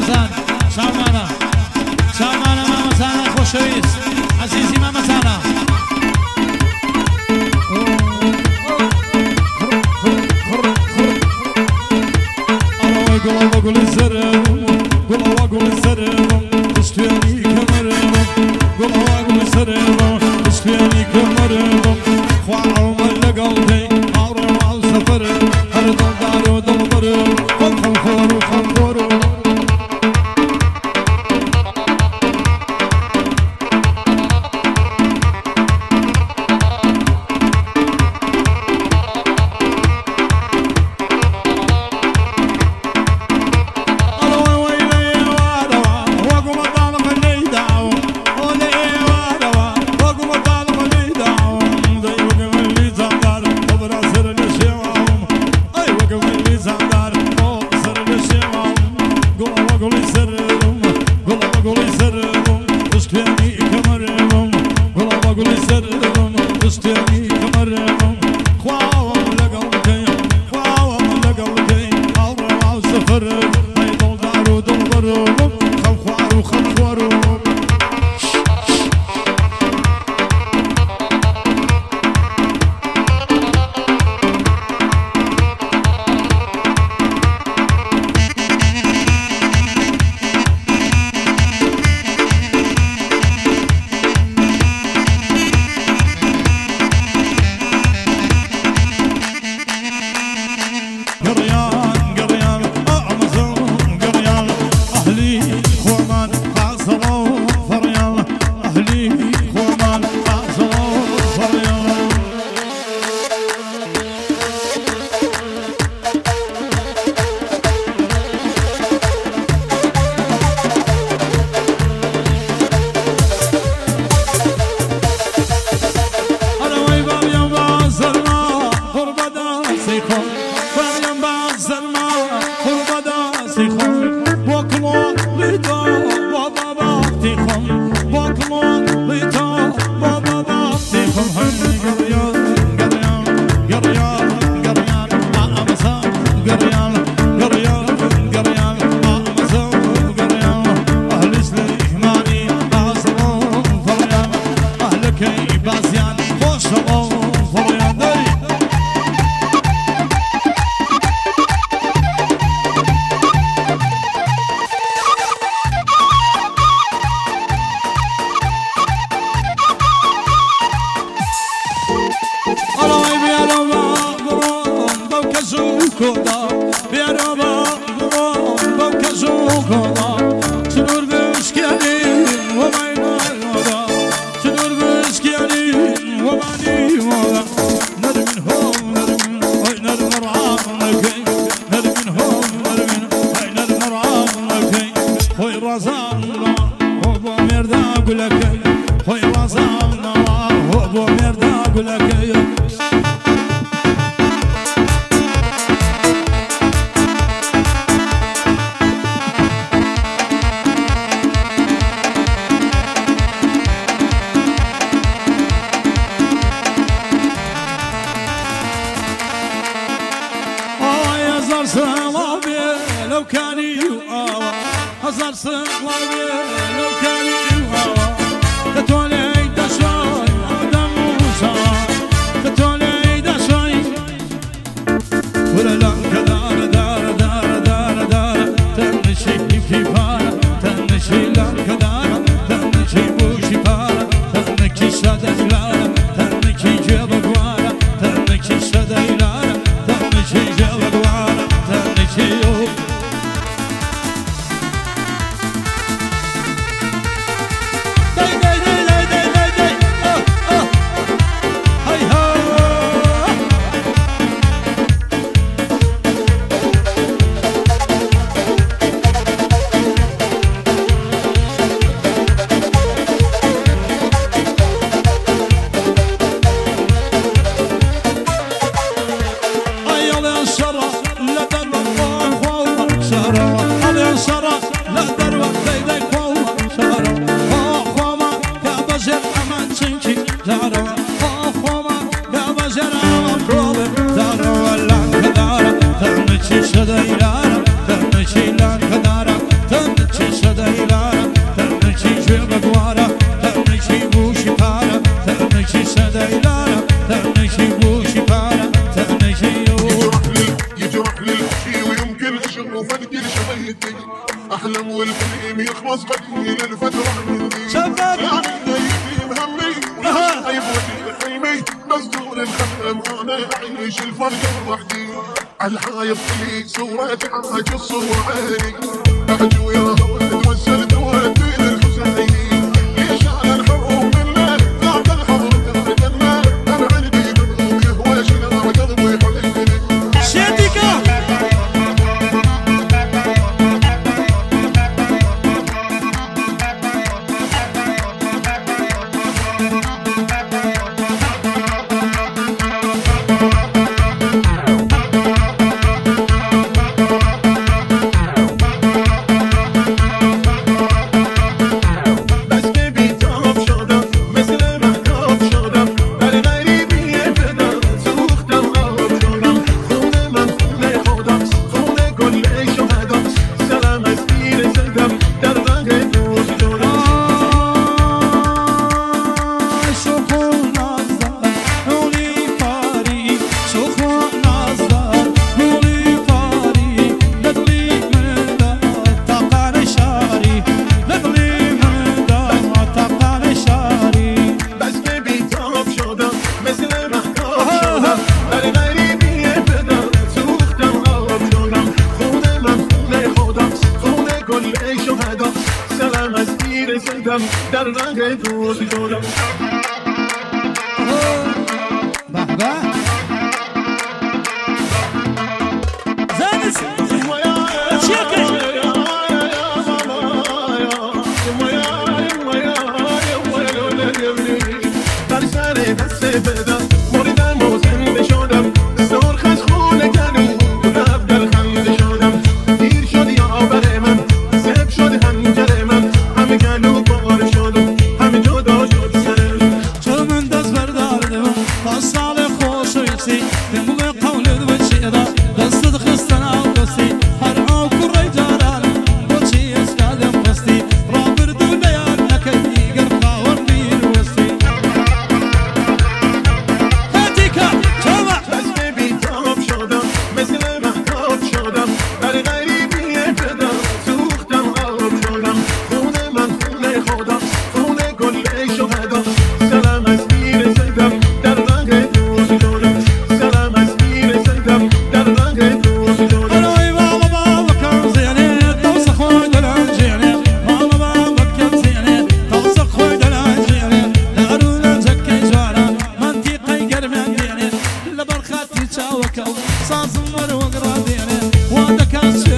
حسن شامانا ماما سانا خوشویست عزیزی ماما سانا قلوا قل الزرم قلوا قل الزرم اشتياني كمرم قلوا قل الزرم اشتياني كمرم خوارو من لقلبي عارو على سفر هر دلدارو دلبرم خلخورو خلخورو Şadaylar, tanışılan kadar, بيدي احلم والحلم يخلص قليل الفترة عندي شباب يعني يتيم همي وشايف وجه حلمي مسجون الخدم انا اعيش الفرقة وحدي عالحايط لي صورة عاجز وعيني احجو يا ولد وسلت ودين الحسيني ليش على الحروب بالله بعد الحضر تتجنى انا عندي قلبي هو شنو قلبي حليني شيتيكا در رنگ دوست شدم بحبه زانس چیکش در سر دست بدم موریدم و زنده شدم سرخش خونه کنم رفت در خنده شدم دیر شد یا بر من سب شد هنجر من همه گلو بار شدم همه جدا شد سرم چون من دست برداردم تا سال خوش ویسی دموع قولد و چیدا دستت خستن آقاسی هر آو کره جارانم با چی اسکادم قستی را بردو لیان نکدی گر قاور بیر وستی هاتیکا چوما دست بیتاب شدم مثل محتاب شدم در غریبی ابتدا سوختم آب شدم خونه من خونه خودم خونه گل شهدا سلام از میر زدم در رنگ دوست شدم سلام از میر زدم در رنگ دوست شدم الوی بابا بابا کم زینه توسخ خوی دلان جینه بابا بابا کم زینه توسخ خوی دلان جینه لارون جکی جوارا منطقی گرم دینه لبرخاتی چاوکو سازم ور وقرا دینه وادکاس